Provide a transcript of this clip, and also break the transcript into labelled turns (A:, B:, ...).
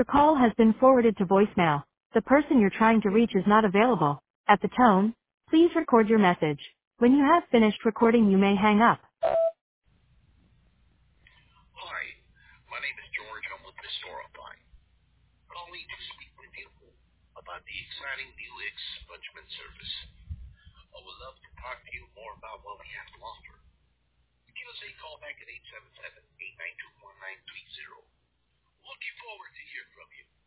A: call has been forwarded to voicemail. The person you're trying to reach is not available. At the tone, please record your message. When you have finished recording, you may hang up.
B: Hi, my name is George. I'm with Mr. Upline. Calling to speak with you about the exciting new expungement service. I would love to talk to you more about what we have to offer. Give us a call back at 877-892-1930. Looking forward to hearing from you.